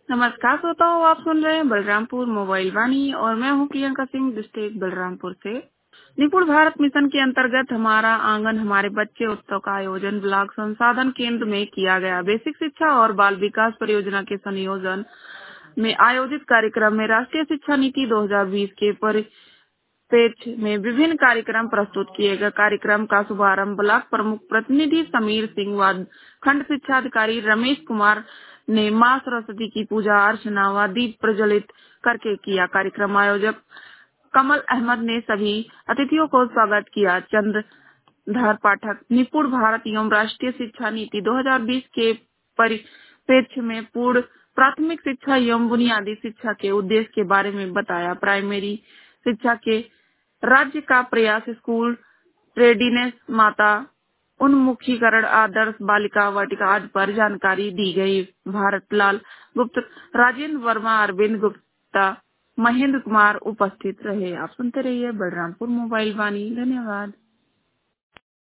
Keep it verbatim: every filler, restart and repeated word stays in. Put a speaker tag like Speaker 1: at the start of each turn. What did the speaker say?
Speaker 1: नमस्कार श्रोताओ, आप सुन रहे हैं बलरामपुर मोबाइल वाणी और मैं हूं प्रियंका सिंह, डिस्ट्रिक्ट बलरामपुर से। निपुण भारत मिशन के अंतर्गत हमारा आंगन हमारे बच्चे उत्सव का आयोजन ब्लॉक संसाधन केंद्र में किया गया। बेसिक शिक्षा और बाल विकास परियोजना के संयोजन में आयोजित कार्यक्रम में राष्ट्रीय शिक्षा नीति दो हज़ार बीस के परिप्रेक्ष्य में विभिन्न कार्यक्रम प्रस्तुत किए गए। कार्यक्रम का शुभारंभ ब्लॉक प्रमुख प्रतिनिधि समीर सिंह व खंड शिक्षा अधिकारी रमेश कुमार ने मां सरस्वती की पूजा अर्चना व दीप प्रज्वलित करके किया। कार्यक्रम आयोजक कमल अहमद ने सभी अतिथियों को स्वागत किया। चंद्रधर पाठक निपुण भारत एवं राष्ट्रीय शिक्षा नीति दो हज़ार बीस के परिप्रेक्ष्य में पूर्ण प्राथमिक शिक्षा एवं बुनियादी शिक्षा के उद्देश्य के बारे में बताया। प्राइमरी शिक्षा के राज्य का प्रयास स्कूल रेडीनेस, माता उन्मुखीकरण, आदर्श बालिका वाटिका आदि पर जानकारी दी गई। भारत लाल गुप्त, राजेंद्र वर्मा, अरविंद गुप्ता, महेंद्र कुमार उपस्थित रहे। आप सुनते रहिए बलरामपुर मोबाइल वाणी। धन्यवाद।